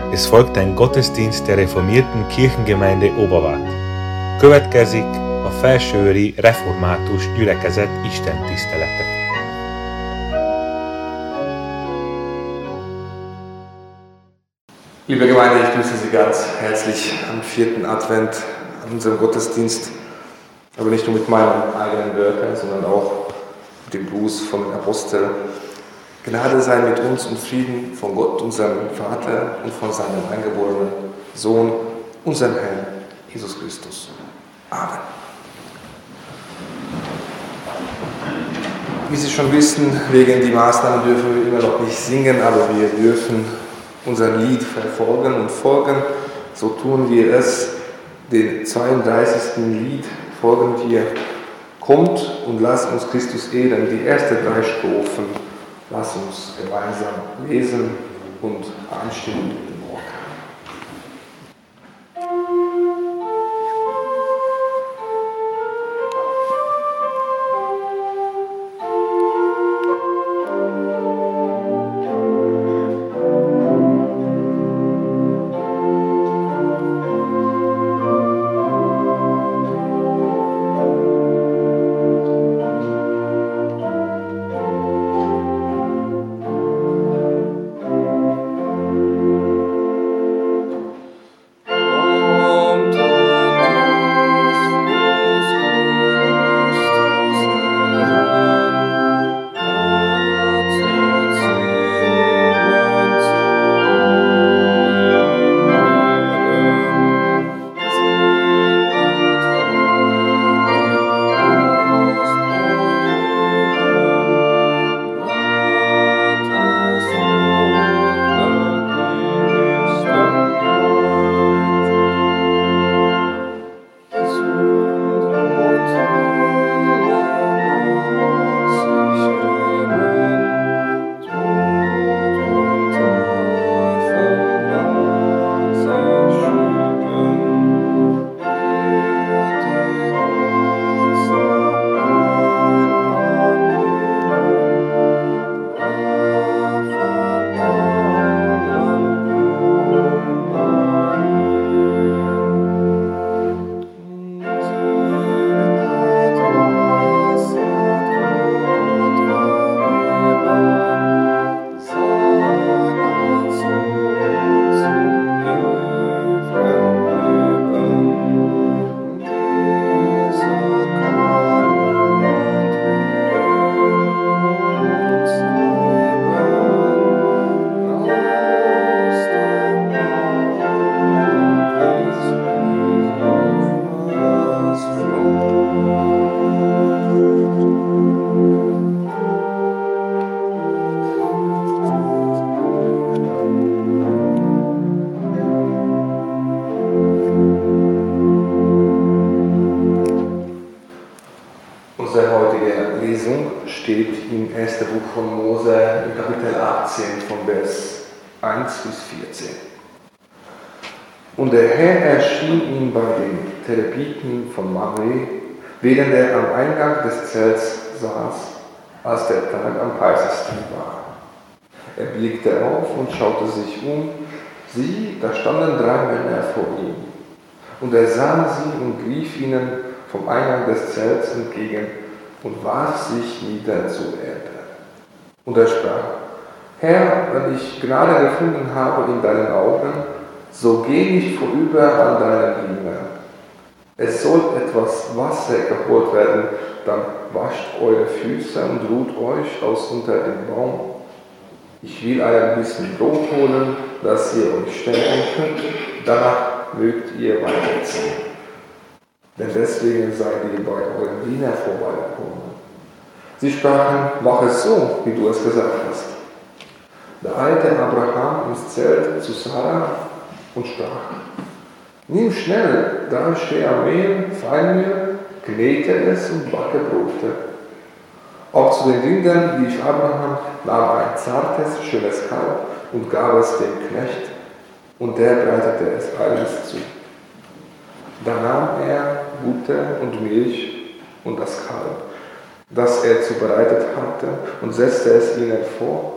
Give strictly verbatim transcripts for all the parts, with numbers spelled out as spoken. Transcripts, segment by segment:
Es folgt ein Gottesdienst der reformierten Kirchengemeinde Oberwart. Következik a Felsőri Református Gyülekezet istentisztelete. Liebe Gemeinde, ich grüße Sie ganz herzlich am vierten Advent, an unserem Gottesdienst, aber nicht nur mit meinen eigenen Wörtern, sondern auch mit dem Gruß von den Aposteln. Gnade sei mit uns und Frieden von Gott, unserem Vater, und von seinem eingeborenen Sohn, unserem Herrn Jesus Christus. Amen. Wie Sie schon wissen, wegen die Maßnahmen dürfen wir immer noch nicht singen, aber wir dürfen unser Lied verfolgen und folgen. So tun wir es, dem zweiunddreißigsten Lied folgend hier. Kommt und lasst uns Christus ehren, die ersten drei Strophen. Lasst uns gemeinsam lesen und anstimmen mit dem Wort. Unsere heutige Lesung steht im ersten Buch von Mose, im Kapitel achtzehn, von Vers eins bis vierzehn. Und der Herr erschien ihm bei den Terebiten von Mamre, während er am Eingang des Zelts saß, als der Tag am heißesten war. Er blickte auf und schaute sich um. Sieh, da standen drei Männer vor ihm. Und er sah sie und rief ihnen vom Eingang des Zelts entgegen und warf sich nieder zur Erde. Und er sprach: Herr, wenn ich Gnade gefunden habe in deinen Augen, so geh nicht vorüber an deinen Diener. Es soll etwas Wasser geholt werden, dann wascht eure Füße und ruht euch aus unter dem Baum. Ich will ein bisschen Brot holen, dass ihr euch stärken könnt, danach mögt ihr weiterziehen. Denn deswegen seid ihr bei euren Dienern vorbeigekommen. Sie sprachen: Mach es so, wie du es gesagt hast. Da eilte Abraham ins Zelt zu Sarah und sprach: Nimm schnell drei Scheer Mehl, Feinmehl, knete es und backe Brote. Auch zu den Rindern lief Abraham, nahm ein zartes, schönes Kalb und gab es dem Knecht, und der bereitete es alles zu. Da nahm er Butter und Milch und das Kalb, das er zubereitet hatte, und setzte es ihnen vor.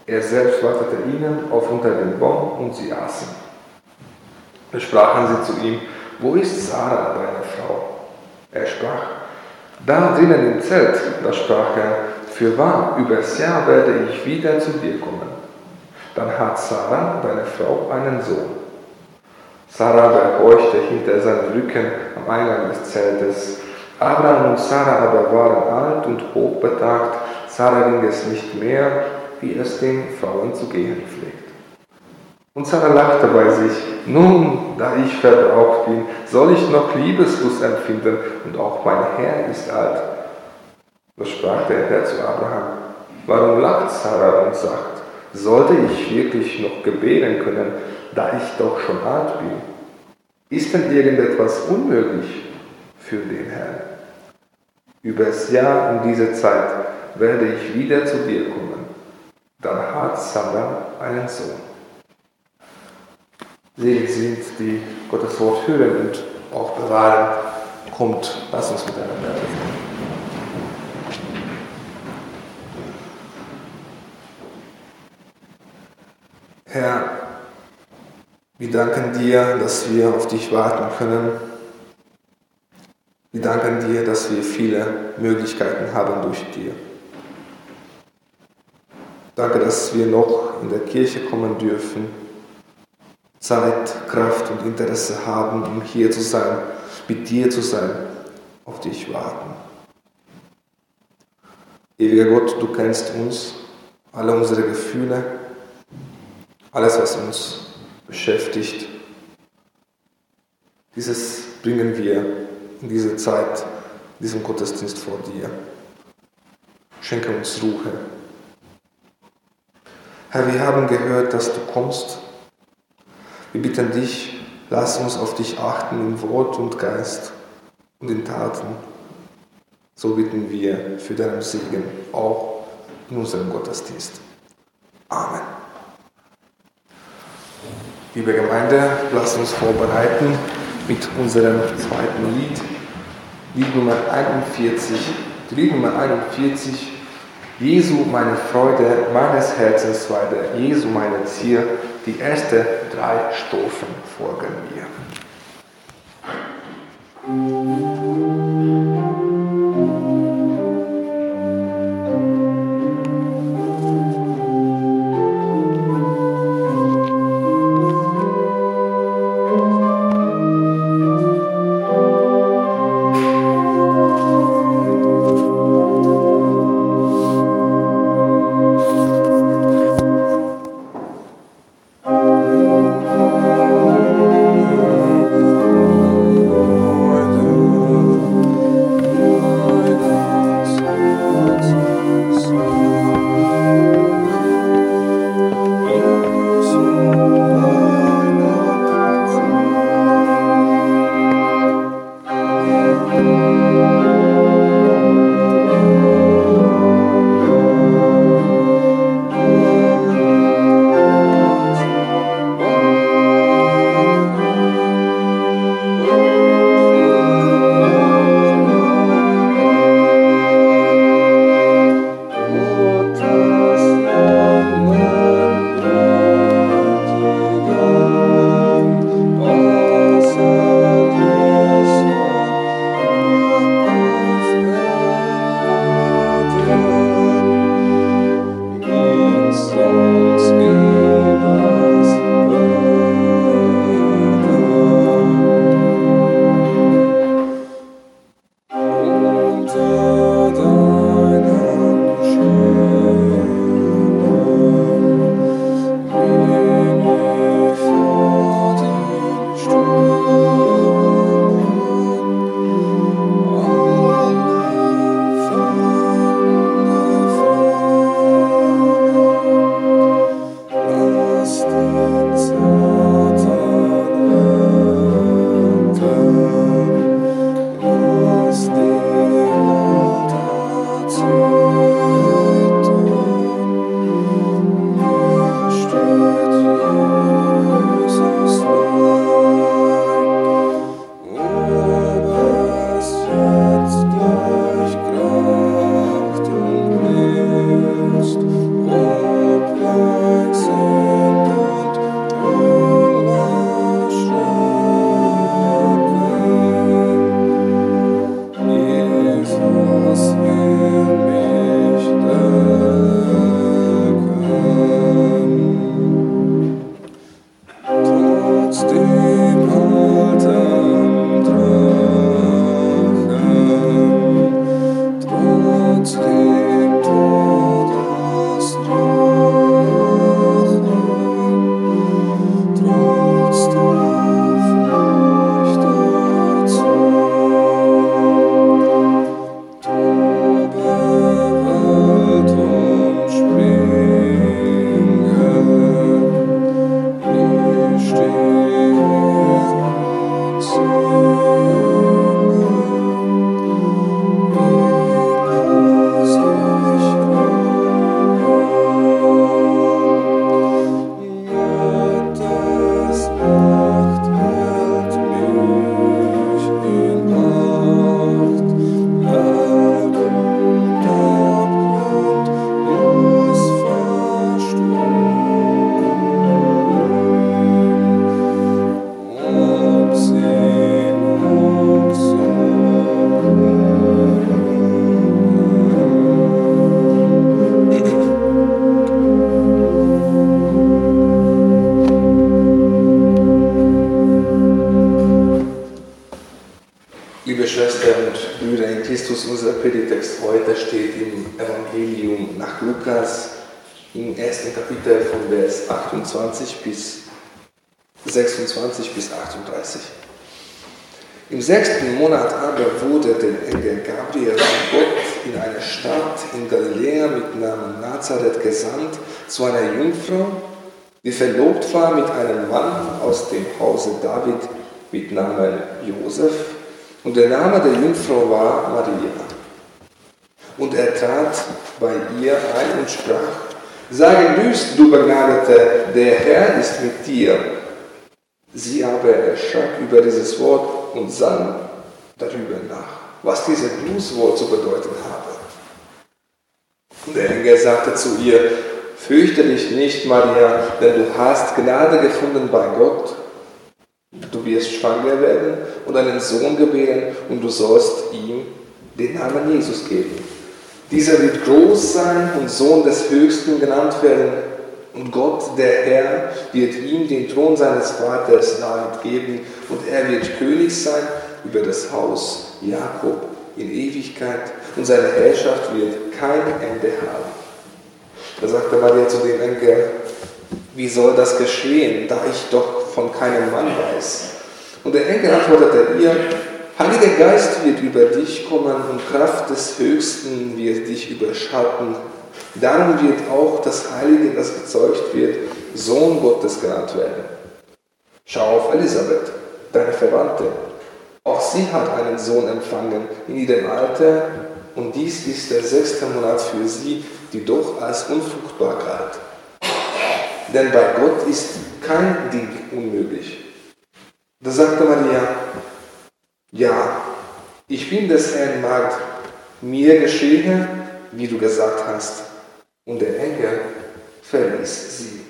Er selbst wartete ihnen auf unter dem Baum und sie aßen. Da sprachen sie zu ihm: Wo ist Sarah, deine Frau? Er sprach: Da drinnen im Zelt. Da sprach er: Fürwahr, übers Jahr werde ich wieder zu dir kommen. Dann hat Sarah, deine Frau, einen Sohn. Sarah gehorchte hinter seinem Rücken am Eingang des Zeltes. Abraham und Sarah aber waren alt und hochbetagt. Sarah ging es nicht mehr, wie es den Frauen zu gehen pflegt. Und Sarah lachte bei sich: Nun, da ich verbraucht bin, soll ich noch Liebeslust empfinden, und auch mein Herr ist alt. Da sprach der Herr zu Abraham: Warum lacht Sarah und sagt: Sollte ich wirklich noch gebären können, da ich doch schon alt bin? Ist denn irgendetwas unmöglich für den Herrn? Übers Jahr um diese Zeit werde ich wieder zu dir kommen. Dann hat Sarah einen Sohn. Selig sind, die Gottes Wort hören und auch bewahren. Kommt, lass uns miteinander reden. Herr, wir danken dir, dass wir auf dich warten können. Wir danken dir, dass wir viele Möglichkeiten haben durch dir. Danke, dass wir noch in der Kirche kommen dürfen, Zeit, Kraft und Interesse haben, um hier zu sein, mit dir zu sein, auf dich warten. Ewiger Gott, du kennst uns, alle unsere Gefühle, alles, was uns beschäftigt. Dieses bringen wir in diese Zeit, in diesem Gottesdienst vor dir. Schenke uns Ruhe. Herr, wir haben gehört, dass du kommst. Wir bitten dich, lass uns auf dich achten in Wort und Geist und in Taten. So bitten wir für deinen Segen, auch in unserem Gottesdienst. Amen. Liebe Gemeinde, lasst uns vorbereiten mit unserem zweiten Lied, Lied Nummer einundvierzig. Lied Nummer einundvierzig, Jesu meine Freude, meines Herzens Weide, Jesu meine Zier, die ersten drei Strophen folgen mir. Christus, unser Predigtext heute steht im Evangelium nach Lukas im ersten Kapitel von Vers achtundzwanzig bis sechsundzwanzig bis achtunddreißig. Im sechsten Monat aber wurde der Engel Gabriel von Gott in eine Stadt in Galiläa mit Namen Nazareth gesandt zu einer Jungfrau, die verlobt war mit einem Mann aus dem Hause David mit Namen Josef, und der Name der Jungfrau war Maria. Und er trat bei ihr ein und sprach: Sei gegrüßt, du Begnadete, der Herr ist mit dir. Sie aber erschrak über dieses Wort und sann darüber nach, was dieses Grußwort zu bedeuten habe. Und der Engel sagte zu ihr: Fürchte dich nicht, Maria, denn du hast Gnade gefunden bei Gott. Du wirst schwanger werden und einen Sohn gebären, und du sollst ihm den Namen Jesus geben. Dieser wird groß sein und Sohn des Höchsten genannt werden, und Gott, der Herr, wird ihm den Thron seines Vaters David geben, und er wird König sein über das Haus Jakob in Ewigkeit, und seine Herrschaft wird kein Ende haben. Da sagte Maria zu dem Engel: Wie soll das geschehen, da ich doch von keinem Mann weiß? Und der Engel antwortete ihr: Heiliger Geist wird über dich kommen und Kraft des Höchsten wird dich überschatten. Darum wird auch das Heilige, das gezeugt wird, Sohn Gottes genannt werden. Schau auf Elisabeth, deine Verwandte. Auch sie hat einen Sohn empfangen in ihrem Alter, und dies ist der sechste Monat für sie, die doch als unfruchtbar galt. Denn bei Gott ist kein Ding unmöglich. Da sagte Maria: Ja, ich bin des Herrn Magd, mir geschehe, wie du gesagt hast. Und der Engel verließ sie.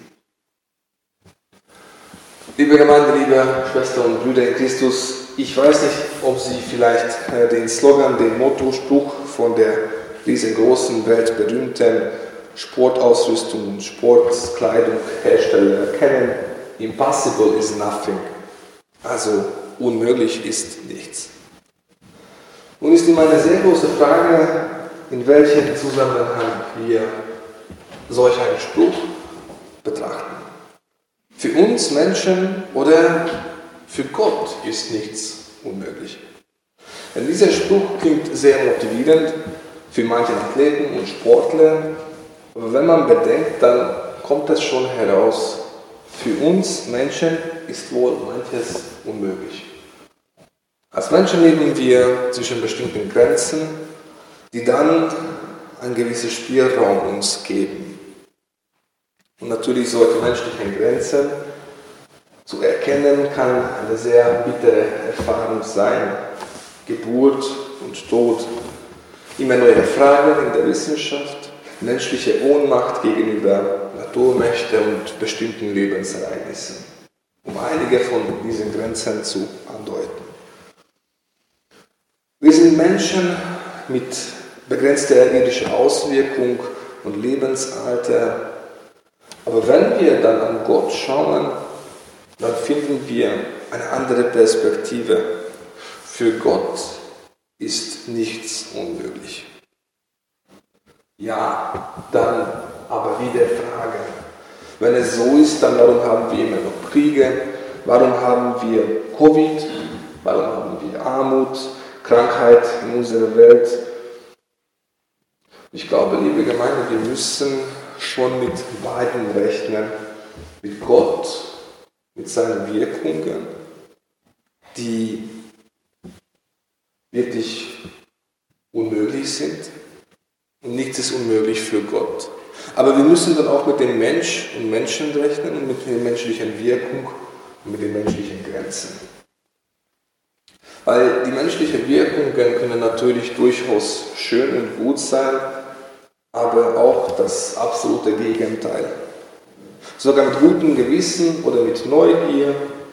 Liebe Gemeinde, liebe Schwestern und Brüder in Christus, ich weiß nicht, ob Sie vielleicht den Slogan, den Mottospruch von der riesengroßen, weltberühmten Sportausrüstung und Sportkleidung Hersteller kennen: Impossible is nothing. Also unmöglich ist nichts. Nun ist immer eine sehr große Frage, in welchem Zusammenhang wir solch einen Spruch betrachten. Für uns Menschen oder für Gott ist nichts unmöglich. Denn dieser Spruch klingt sehr motivierend für manche Athleten und Sportler, aber wenn man bedenkt, dann kommt es schon heraus: Für uns Menschen ist wohl manches unmöglich. Als Menschen leben wir zwischen bestimmten Grenzen, die dann einen gewissen Spielraum uns geben. Und natürlich solche menschlichen Grenzen zu erkennen, kann eine sehr bittere Erfahrung sein. Geburt und Tod, immer neue Fragen in der Wissenschaft, menschliche Ohnmacht gegenüber Naturmächten und bestimmten Lebensereignissen, um einige von diesen Grenzen zu andeuten. Wir sind Menschen mit begrenzter irdischer Auswirkung und Lebensalter, aber wenn wir dann an Gott schauen, dann finden wir eine andere Perspektive. Für Gott ist nichts unmöglich. Ja, dann aber wieder Frage. Wenn es so ist, dann warum haben wir immer noch Kriege? Warum haben wir Covid? Warum haben wir Armut, Krankheit in unserer Welt? Ich glaube, liebe Gemeinde, wir müssen schon mit beiden rechnen. Mit Gott, mit seinen Wirkungen, die wirklich unmöglich sind. Und nichts ist unmöglich für Gott. Aber wir müssen dann auch mit dem Mensch und Menschen rechnen und mit der menschlichen Wirkung und mit den menschlichen Grenzen. Weil die menschlichen Wirkungen können natürlich durchaus schön und gut sein, aber auch das absolute Gegenteil. Sogar mit gutem Gewissen oder mit Neugier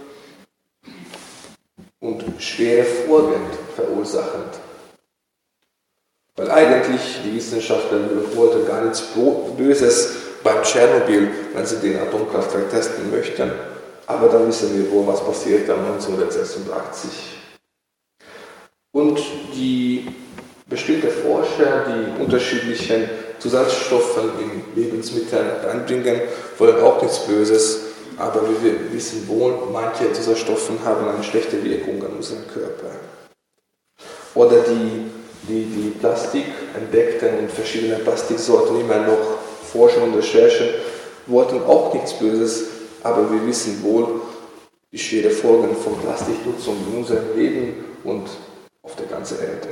und schwere Folgen verursachend. Weil eigentlich die Wissenschaftler wollten gar nichts Böses beim Tschernobyl, wenn sie den Atomkraftwerk testen möchten. Aber dann wissen wir wohl, was passiert dann neunzehnhundertsechsundachtzig. Und die bestimmte Forscher, die unterschiedlichen Zusatzstoffe in Lebensmitteln reinbringen, wollen auch nichts Böses, aber wir wissen wohl, manche Zusatzstoffe haben eine schlechte Wirkung an unseren Körper. Oder die, die, die Plastik entdeckten und verschiedene Plastiksorten immer noch Forschung und Recherchen wollten auch nichts Böses, aber wir wissen wohl die schweren Folgen von Plastiknutzung in unserem Leben und auf der ganzen Erde.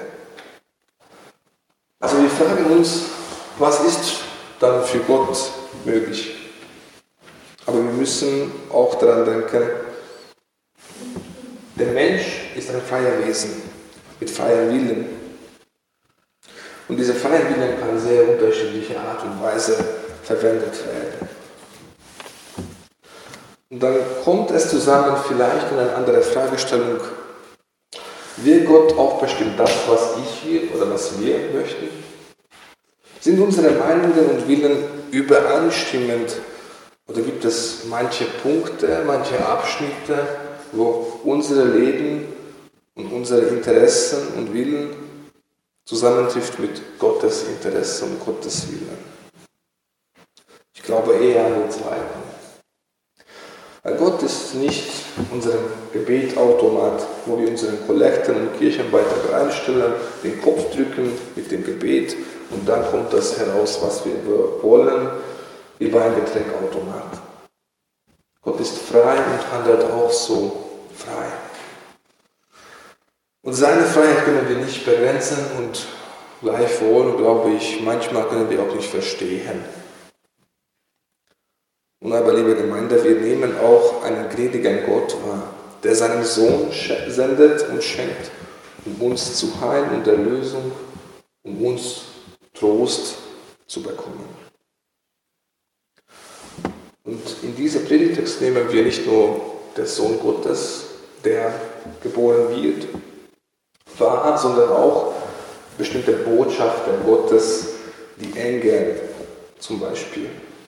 Also wir fragen uns, was ist dann für Gott möglich? Aber wir müssen auch daran denken, der Mensch ist ein freier Wesen mit freiem Willen. Und dieser freie Wille kann sehr unterschiedliche Art und Weise verwendet werden. Und dann kommt es zusammen vielleicht in eine andere Fragestellung. Will Gott auch bestimmt das, was ich will oder was wir möchten? Sind unsere Meinungen und Willen übereinstimmend? Oder gibt es manche Punkte, manche Abschnitte, wo unser Leben und unsere Interessen und Willen zusammentrifft mit Gottes Interesse und Gottes Willen? Ich glaube eher an den zweiten. Weil Gott ist nicht unser Gebetautomat, wo wir unseren Kollekten und Kirchenbeitrag einstellen, den Kopf drücken mit dem Gebet und dann kommt das heraus, was wir wollen, wie bei einem Getränkautomat. Gott ist frei und handelt auch so frei. Und seine Freiheit können wir nicht begrenzen und gleichwohl, glaube ich, manchmal können wir auch nicht verstehen. Und aber, liebe Gemeinde, wir nehmen auch einen gnädigen Gott wahr, der seinen Sohn sendet und schenkt, um uns zu heilen und Erlösung, um uns Trost zu bekommen. Und in diesem Predigtext nehmen wir nicht nur den Sohn Gottes, der geboren wird, wahr, sondern auch bestimmte Botschaften Gottes, die Engel zum Beispiel.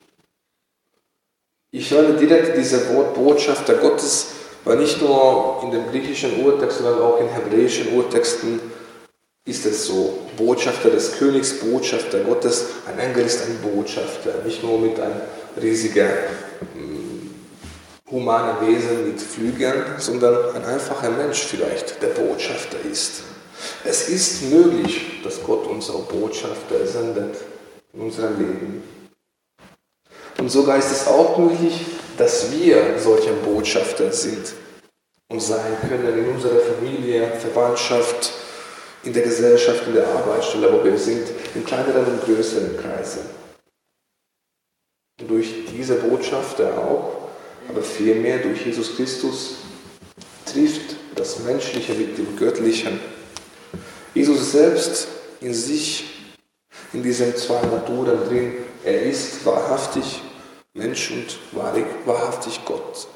Ich höre direkt dieses Wort Botschafter Gottes, weil nicht nur in dem griechischen Urtext, sondern auch in hebräischen Urtexten ist es so. Botschafter des Königs, Botschafter Gottes. Ein Engel ist ein Botschafter, nicht nur mit einem riesigen humanen Wesen mit Flügeln, sondern ein einfacher Mensch vielleicht, der Botschafter ist. Es ist möglich, dass Gott uns auch Botschafter sendet in unserem Leben. Und sogar ist es auch möglich, dass wir solche Botschafter sind und sein können in unserer Familie, Verwandtschaft, in der Gesellschaft, in der Arbeitsstelle, wo wir sind, in kleineren und größeren Kreisen. Und durch diese Botschafter auch, aber vielmehr durch Jesus Christus, trifft das Menschliche mit dem Göttlichen. Jesus selbst in sich, in diesen zwei Naturen drin, er ist wahrhaftig Mensch und wahrhaftig Gott.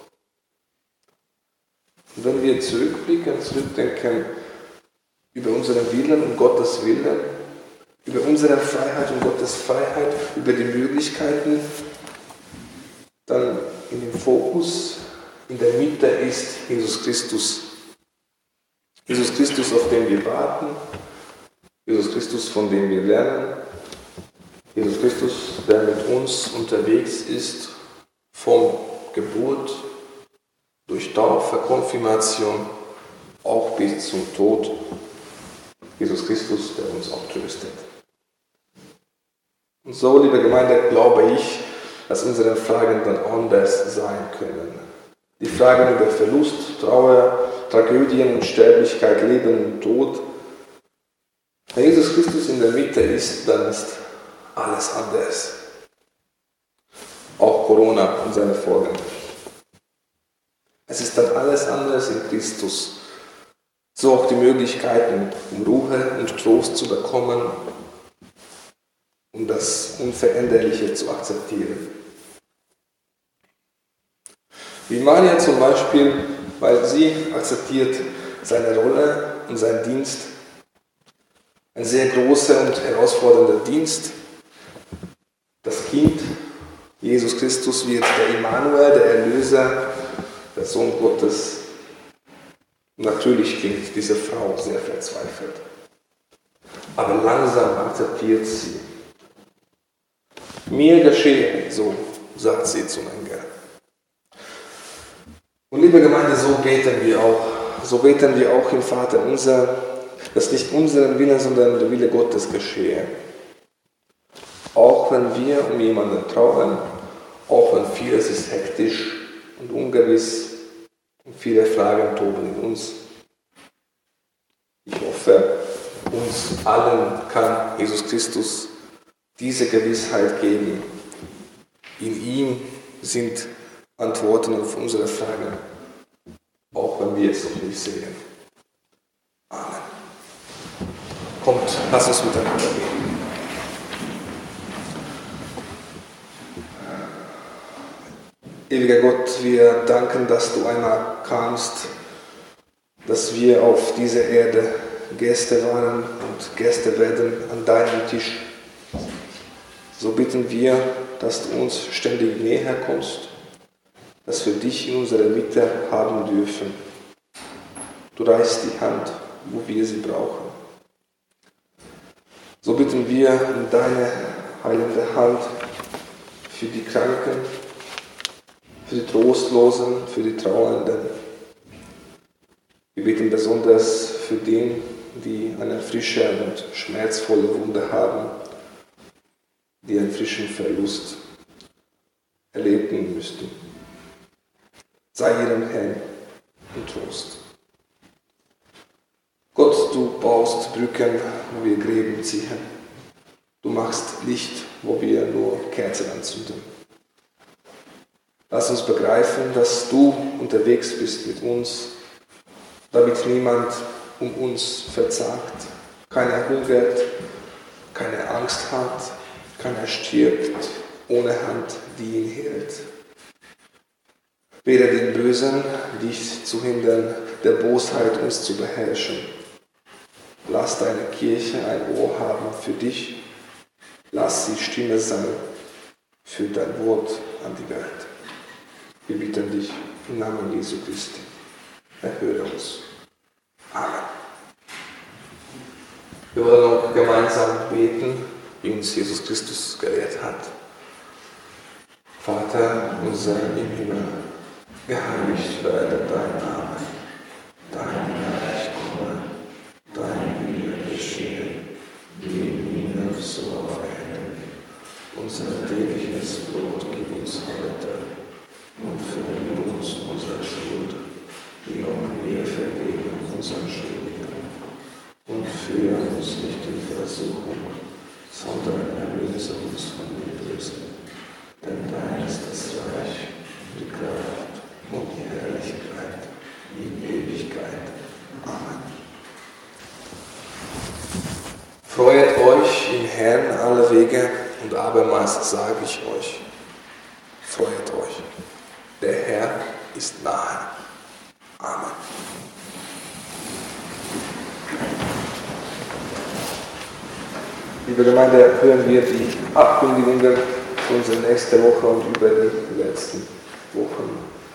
Und wenn wir zurückblicken, zurückdenken über unseren Willen und Gottes Willen, über unsere Freiheit und Gottes Freiheit, über die Möglichkeiten, dann in dem Fokus, in der Mitte ist Jesus Christus. Jesus Christus, auf den wir warten, Jesus Christus, von dem wir lernen, Jesus Christus, der mit uns unterwegs ist, von Geburt, durch Taufe, Konfirmation, auch bis zum Tod. Jesus Christus, der uns auch tröstet. Und so, liebe Gemeinde, glaube ich, dass unsere Fragen dann anders sein können. Die Fragen über Verlust, Trauer, Tragödien und Sterblichkeit, Leben und Tod. Wenn Jesus Christus in der Mitte ist, dann ist alles anders. Auch Corona und seine Folgen. Es ist dann alles anders in Christus. So auch die Möglichkeiten, um Ruhe und Trost zu bekommen, um das Unveränderliche zu akzeptieren. Wie Maria zum Beispiel, weil sie akzeptiert seine Rolle und seinen Dienst, ein sehr großer und herausfordernder Dienst. Das Kind, Jesus Christus, wird der Immanuel, der Erlöser, der Sohn Gottes. Natürlich klingt diese Frau sehr verzweifelt. aber langsam akzeptiert sie. Mir geschehe, so sagt sie zum Engel. Und liebe Gemeinde, so beten wir auch. So beten wir auch im Vater unser, dass nicht unseren Willen, sondern der Wille Gottes geschehe. Auch wenn wir um jemanden trauern, auch wenn vieles ist hektisch und ungewiss und viele Fragen toben in uns. Ich hoffe, uns allen kann Jesus Christus diese Gewissheit geben. In ihm sind Antworten auf unsere Fragen, auch wenn wir es noch nicht sehen. Amen. Kommt, lass uns miteinander beten. Ewiger Gott, wir danken, dass du einmal kamst, dass wir auf dieser Erde Gäste waren und Gäste werden an deinem Tisch. So bitten wir, dass du uns ständig näher kommst, dass wir dich in unserer Mitte haben dürfen. Du reichst die Hand, wo wir sie brauchen. So bitten wir in deine heilende Hand für die Kranken, für die Trostlosen, für die Trauernden. Wir beten besonders für den, die eine frische und schmerzvolle Wunde haben, die einen frischen Verlust erleben müssten. Sei ihrem Herrn und Trost. Gott, du baust Brücken, wo wir Gräben ziehen. Du machst Licht, wo wir nur Kerzen anzünden. Lass uns begreifen, dass du unterwegs bist mit uns, damit niemand um uns verzagt, keiner hungert, keine Angst hat, keiner stirbt ohne Hand, die ihn hält. Weder den Bösen, dich zu hindern, der Bosheit uns zu beherrschen. Lass deine Kirche ein Ohr haben für dich. Lass sie Stimme sein für dein Wort an die Welt. Wir bitten dich im Namen Jesu Christi. Erhöre uns. Amen. Wir wollen auch gemeinsam beten, wie uns Jesus Christus gelehrt hat. Vater unser im Himmel, geheiligt werde dein Name, dein Reich komme, dein Wille geschehe, wie im Himmel so auf Erden. Unser tägliches Brot gib uns heute und vergib uns unsere Schuld, wie auch wir vergeben unseren Schuldigen. Und führe uns nicht in Versuchung, sondern erlöse uns von dem Bösen. Denn dein ist das Reich, die Kraft und die Herrlichkeit in Ewigkeit. Amen. Freut euch im Herrn alle Wege, und abermals sage ich euch, freut euch. Der Herr ist nahe. Amen. Liebe Gemeinde, hören wir die Ankündigungen für unsere nächste Woche und über die letzten Wochen.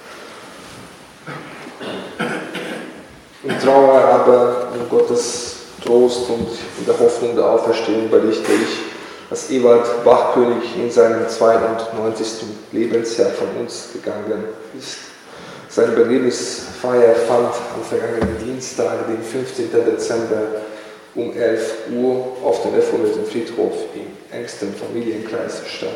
In Trauer, aber in Gottes Trost und in der Hoffnung der Auferstehung berichte ich, dass Ewald Bachkönig in seinem zweiundneunzigsten Lebensjahr von uns gegangen ist. Seine Begräbnisfeier fand am vergangenen Dienstag, den fünfzehnten Dezember, um elf Uhr auf dem reformierten Friedhof im engsten Familienkreis statt.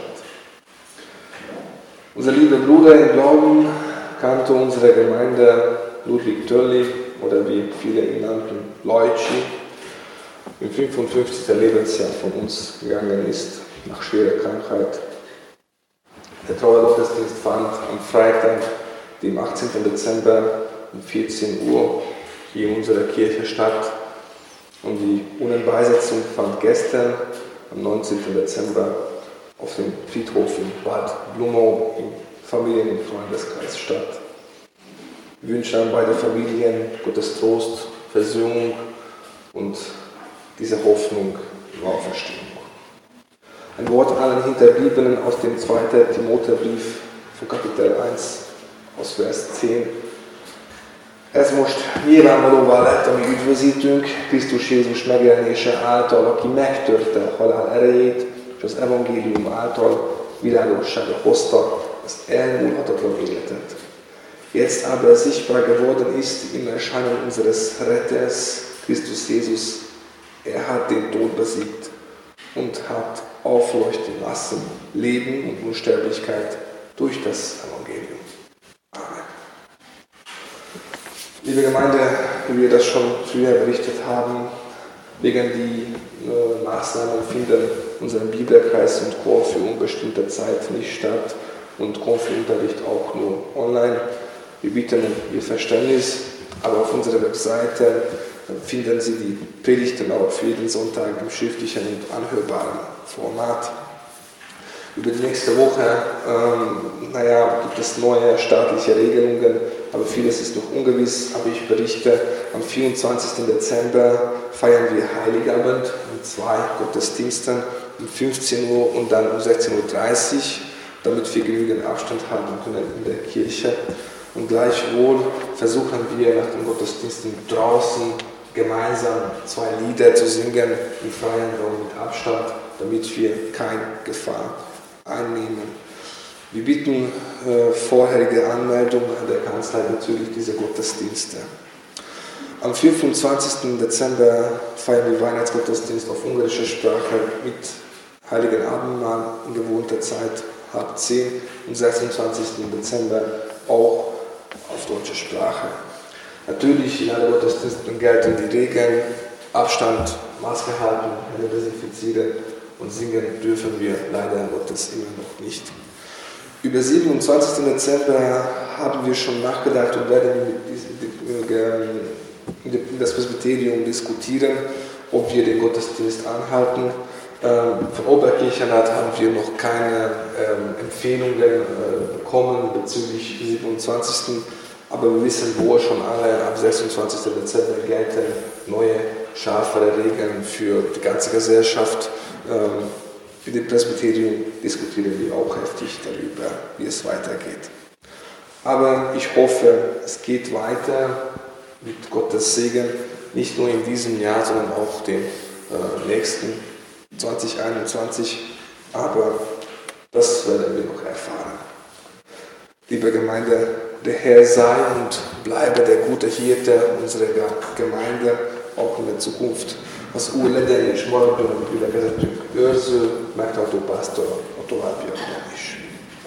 Unser lieber Bruder im Glauben, Kantor unserer Gemeinde, Ludwig Törli, oder wie viele ihn nannten, Leutschi, im fünfundfünfzigsten Lebensjahr von uns gegangen ist, nach schwerer Krankheit. Der Trauergottesdienst fand am Freitag, dem achtzehnten Dezember um vierzehn Uhr hier in unserer Kirche statt. Und die Urnenbeisetzung fand gestern, am neunzehnten Dezember, auf dem Friedhof in Bad Blumau im Familien- und Freundeskreis statt. Wir wünschen an beide Familien Gottes Trost, Versöhnung und diese Hoffnung im Auferstehung. Ein Wort allen Hinterbliebenen aus dem zweiten Timotheusbrief von Kapitel eins, aus Vers zehn. Ez most nyilvánvalóvá lett a mi üdvözítünk, Krisztus Jézus megjelenése által, aki megtörte a halál erejét, és az evangélium által világosságra hozta az elmúlhatatlan életet. Jetzt aber sichtbar geworden ist im Erscheinen unseres Retters, Christus Jesus, er hat den Tod besiegt und hat aufleuchten lassen, Leben und Unsterblichkeit durch das Evangelium. Amen. Liebe Gemeinde, wie wir das schon früher berichtet haben, wegen die äh, Maßnahmen finden unseren Bibelkreis und Chor für unbestimmte Zeit nicht statt und Konfi-Unterricht auch nur online. Wir bitten um Ihr Verständnis, aber auf unserer Webseite finden Sie die Predigten auch für jeden Sonntag im schriftlichen und anhörbaren Format. Über die nächste Woche ähm, naja, gibt es neue staatliche Regelungen, aber vieles ist noch ungewiss. Aber ich berichte, am vierundzwanzigsten Dezember feiern wir Heiligabend mit zwei Gottesdiensten um fünfzehn Uhr und dann um sechzehn Uhr dreißig, damit wir genügend Abstand haben können in der Kirche. Und gleichwohl versuchen wir nach den Gottesdiensten draußen gemeinsam zwei Lieder zu singen im freien Raum mit Abstand, damit wir keine Gefahr einnehmen. Wir bitten äh, vorherige Anmeldung an der Kanzlei natürlich diese Gottesdienste. Am fünfundzwanzigsten Dezember feiern wir Weihnachtsgottesdienst auf ungarischer Sprache mit Heiligen Abendmahl in gewohnter Zeit, halb zehn, und sechsundzwanzigsten Dezember auch auf deutscher Sprache. Natürlich in allen Gottesdiensten gelten die Regeln: Abstand, Maske halten, Hände desinfizieren und singen dürfen wir leider Gottes immer noch nicht. Über siebenundzwanzigsten Dezember haben wir schon nachgedacht und werden in das Presbyterium diskutieren, ob wir den Gottesdienst anhalten. Von Oberkirchenrat haben wir noch keine Empfehlungen bekommen bezüglich siebenundzwanzigsten Aber wir wissen wohl schon alle, ab sechsundzwanzigsten Dezember gelten neue, schärfere Regeln für die ganze Gesellschaft. In dem Presbyterium diskutieren wir auch heftig darüber, wie es weitergeht. Aber ich hoffe, es geht weiter mit Gottes Segen, nicht nur in diesem Jahr, sondern auch dem äh, nächsten zwanzig einundzwanzig. Aber das werden wir noch erfahren. Liebe Gemeinde, der Herr sei und bleibe der gute Hirte unserer Gemeinde, auch in der Zukunft. Az Úr legyen és maradjon a gyülekezetünk őrző, megtartó pásztora a továbbiakban is.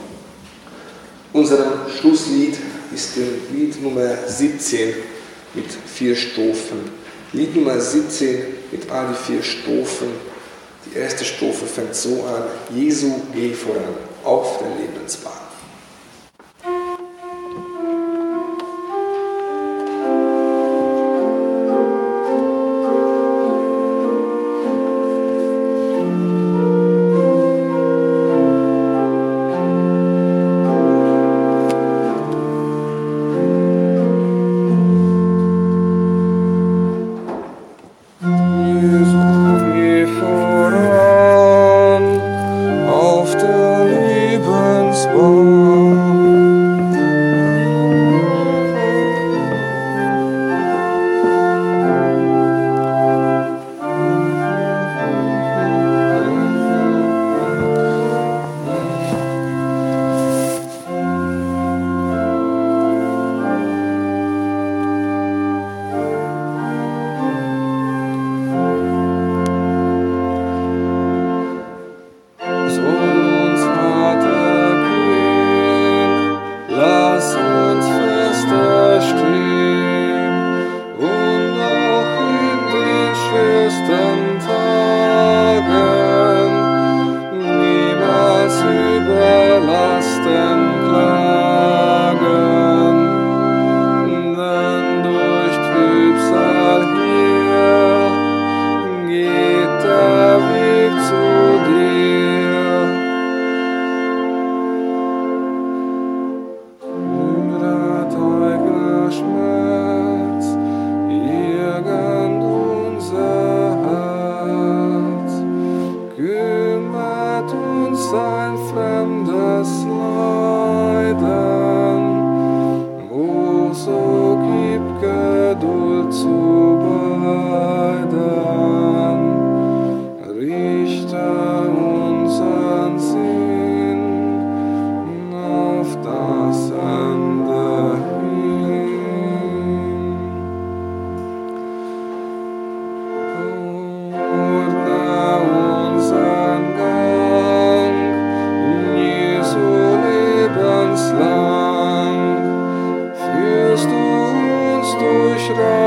Unser Schlusslied ist das Lied Nummer siebzehn mit vier Strophen. Lied Nummer siebzehn mit all die vier Strophen. Die erste Strophe fängt so an: Jesu, geh voran auf der Lebensbahn. Auf der Lebensbahn. Israel.